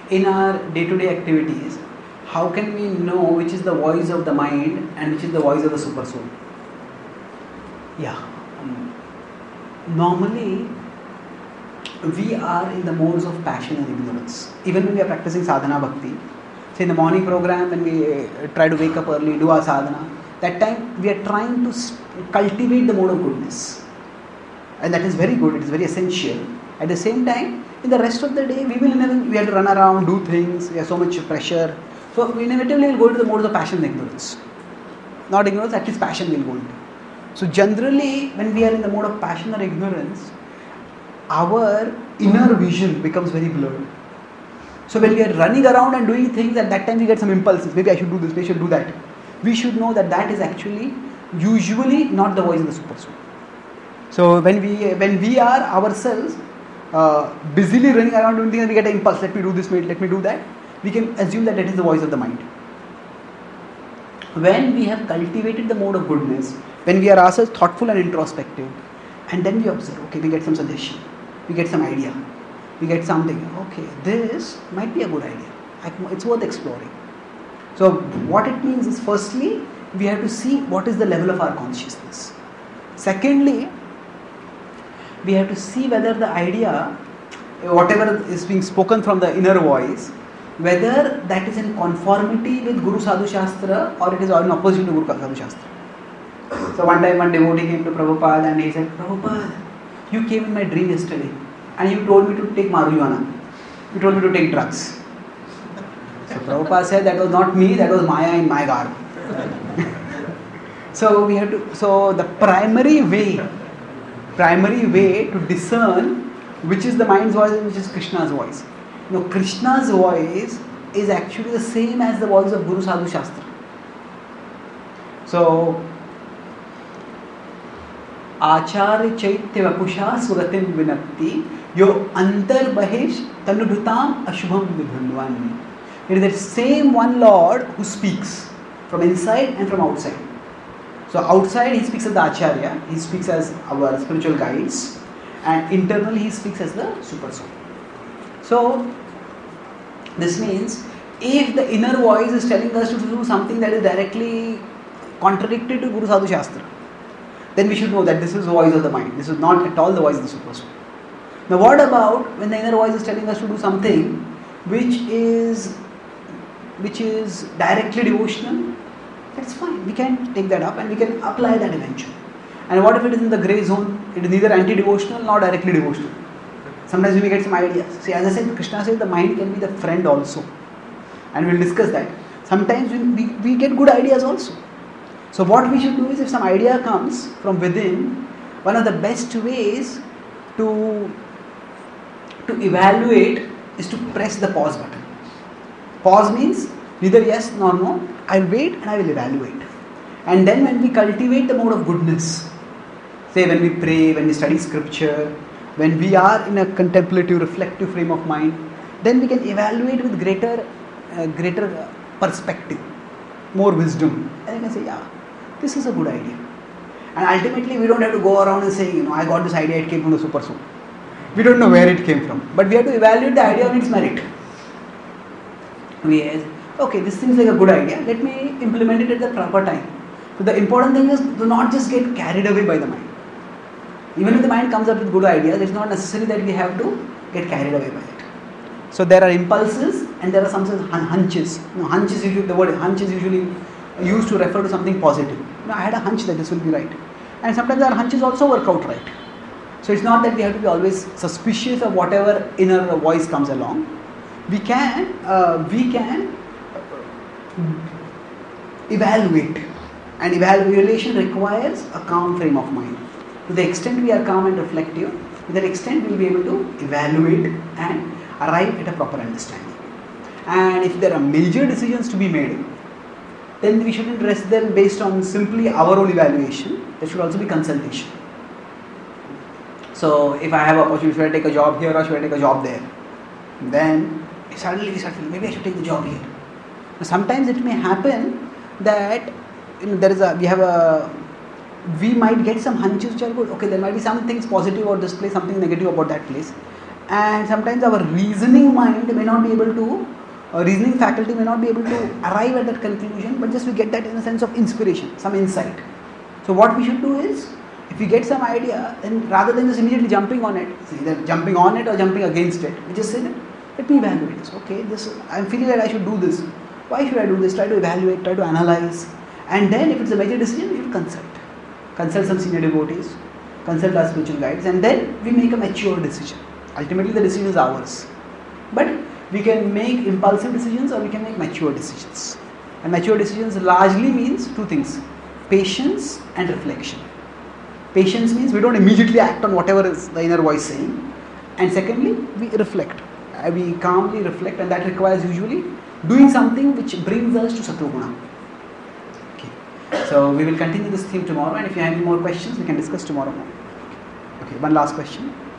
in our day-to-day activities, how can we know which is the voice of the mind and which is the voice of the super soul? Yeah. Normally, we are in the modes of passion and ignorance. Even when we are practicing sadhana bhakti, say in the morning program when we try to wake up early, do our sadhana, that time we are trying to cultivate the mode of goodness. And that is very good, it is very essential. At the same time, in the rest of the day, we have to run around, do things, we have so much pressure. So we inevitably will go into the modes of passion and ignorance. Not ignorance, at least passion will go into. So generally, when we are in the mode of passion or ignorance, our inner vision becomes very blurred. So when we are running around and doing things, at that time we get some impulses. Maybe I should do this, maybe I should do that. We should know that that is actually usually not the voice of the super soul. So when we are ourselves busily running around doing things and we get an impulse, let me do this, let me do that, we can assume that that is the voice of the mind. When we have cultivated the mode of goodness, when we are ourselves thoughtful and introspective, and then we observe, okay, we get some suggestion, we get some idea, we get something, okay, this might be a good idea, it's worth exploring. So what it means is, firstly, we have to see what is the level of our consciousness. Secondly, we have to see whether the idea, whatever is being spoken from the inner voice, whether that is in conformity with Guru Sadhu Shastra or it is in opposition to Guru Sadhu Shastra. So one time one devotee came to Prabhupada and he said, Prabhupada, you came in my dream yesterday and you told me to take marijuana. You told me to take drugs. So Prabhupada said, that was not me, that was Maya in my garb. So the primary way to discern which is the mind's voice and which is Krishna's voice. Krishna's voice is actually the same as the voice of Guru Sadhu Shastra. So, Acharya Chaitya Vapusha Suratim Vinapti Yo Antar Bahesh Tanubhutam Ashubham Vidhundvani. It is the same one Lord who speaks from inside and from outside. So outside he speaks as the Acharya, he speaks as our spiritual guides, and internally he speaks as the super soul. So this means if the inner voice is telling us to do something that is directly contradictory to Guru Sadhu Shastra, then we should know that this is the voice of the mind. This is not at all the voice of the super soul. Now what about when the inner voice is telling us to do something which is directly devotional? That's fine. We can take that up and we can apply that eventually. And what if it is in the grey zone? It is neither anti-devotional nor directly devotional. Sometimes we may get some ideas. See, as I said, Krishna says the mind can be the friend also. And we'll discuss that. Sometimes we get good ideas also. So what we should do is, if some idea comes from within, one of the best ways to evaluate is to press the pause button. Pause means neither yes nor no. I'll wait and I will evaluate. And then when we cultivate the mode of goodness, say when we pray, when we study scripture, when we are in a contemplative, reflective frame of mind, then we can evaluate with greater perspective, more wisdom. And you can say, yeah, this is a good idea. And ultimately we don't have to go around and say, I got this idea, it came from the super soul. We don't know where it came from. But we have to evaluate the idea on its merit. Okay, this seems like a good idea, let me implement it at the proper time. So the important thing is, do not just get carried away by the mind. Even if the mind comes up with good ideas, it's not necessary that we have to get carried away by it. So there are impulses and there are some hunches. The word hunch is usually used to refer to something positive. I had a hunch that this will be right. And sometimes our hunches also work out right. So it's not that we have to be always suspicious of whatever inner voice comes along. We can evaluate, and evaluation requires a calm frame of mind. To the extent we are calm and reflective, to that extent we will be able to evaluate and arrive at a proper understanding. And if there are major decisions to be made, then we shouldn't rest them based on simply our own evaluation. There should also be consultation. So if I have an opportunity, should I take a job here or should I take a job there? Then suddenly we start feeling, maybe I should take the job here. Sometimes it may happen that we might get some hunches which are good. Okay, there might be some things positive about this place, something negative about that place. and sometimes our reasoning mind may not be able to, reasoning faculty may not be able to arrive at that conclusion, but just we get that in a sense of inspiration, some insight. So what we should do is, if we get some idea, then rather than just immediately jumping on it, either jumping on it or jumping against it, we just say that, let me evaluate this. Okay, this, I'm feeling that I should do this. Why should I do this? Try to evaluate, try to analyze, and then if it's a major decision, we should consult some senior devotees, consult our spiritual guides, and then we make a mature decision. Ultimately, the decision is ours, but we can make impulsive decisions or we can make mature decisions. And mature decisions largely means two things: patience and reflection. Patience means we don't immediately act on whatever is the inner voice saying, and secondly, we reflect. We calmly reflect, and that requires usually doing something which brings us to Sattva-guna. Okay. So we will continue this theme tomorrow, and if you have any more questions, we can discuss tomorrow more. Okay, one last question.